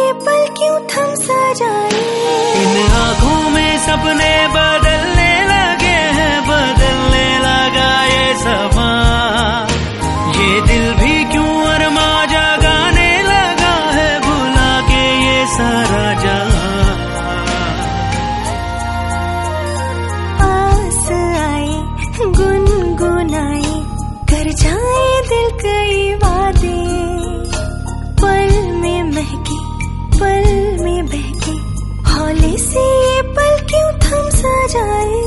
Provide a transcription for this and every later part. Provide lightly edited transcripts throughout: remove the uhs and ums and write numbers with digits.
ये पल क्यों थम सा जाए। इन आँखों में सपने बदलने लगे हैं, बदलने लगा ये समा। ये दिल भी क्यों अरमा जगाने लगा है, भुला के ये सारा जहां। आस आए गुनगुनाए कर जाए दिल कई वादे, पल में महके पल में बहके हौले से ये पल क्यों थम सा जाए।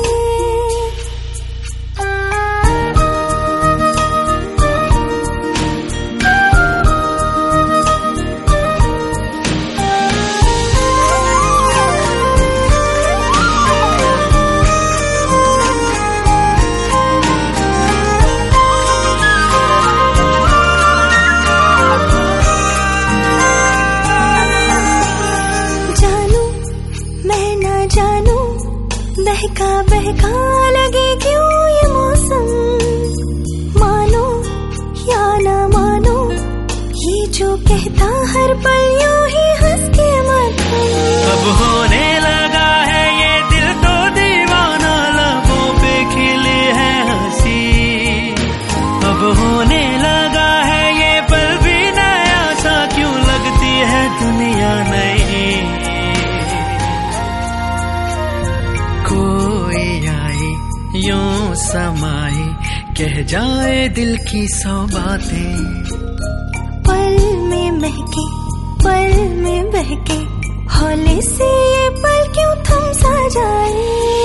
बहका बहका लगे क्यों ये मौसम, मानो या ना मानो ये जो कहता हर पल यूं ही हंस के मरता। अब होने लगा है ये दिल तो दीवाना, लबों पे खिली है हंसी। अब होने लगा है ये पल भी नया सा, क्यों लगती है दुनिया नई। कोई आए यूं समाए कह जाए दिल की सौ बातें, पल में महके पल में बहके हौले से ये पल क्यों थम सा जाए।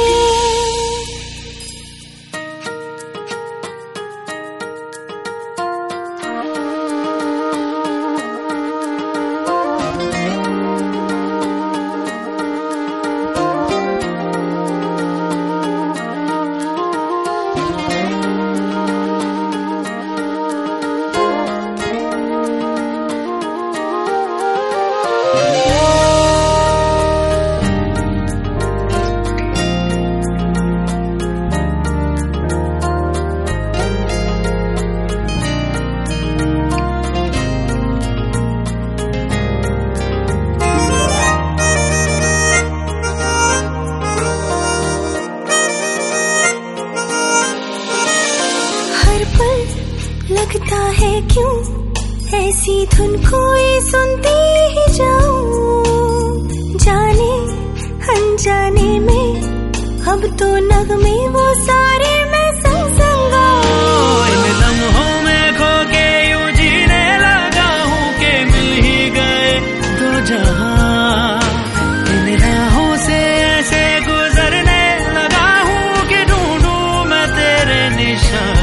लगता है क्यों ऐसी धुन कोई सुनती ही जाऊं, जाने अनजाने में अब तो नगमे वो सारे मैं संग संग गाऊं। इन लम्हों में खो के यूं जीने लगा हूँ कि मिल ही गए दो जहां। इन राहों से ऐसे गुजरने लगा हूँ कि ढूंढूं मैं तेरे निशान।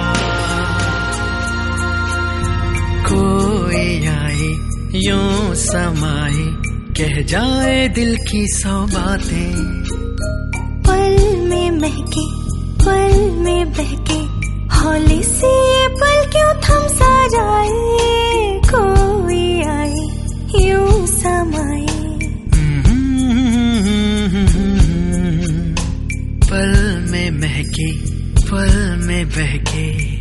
कोई आए यूं समाए कह जाए दिल की सौ बातें, पल में महके पल में बहके हौले से ये पल क्यों थम सा जाए। कोई आए यूं समाए पल में महके पल में बहके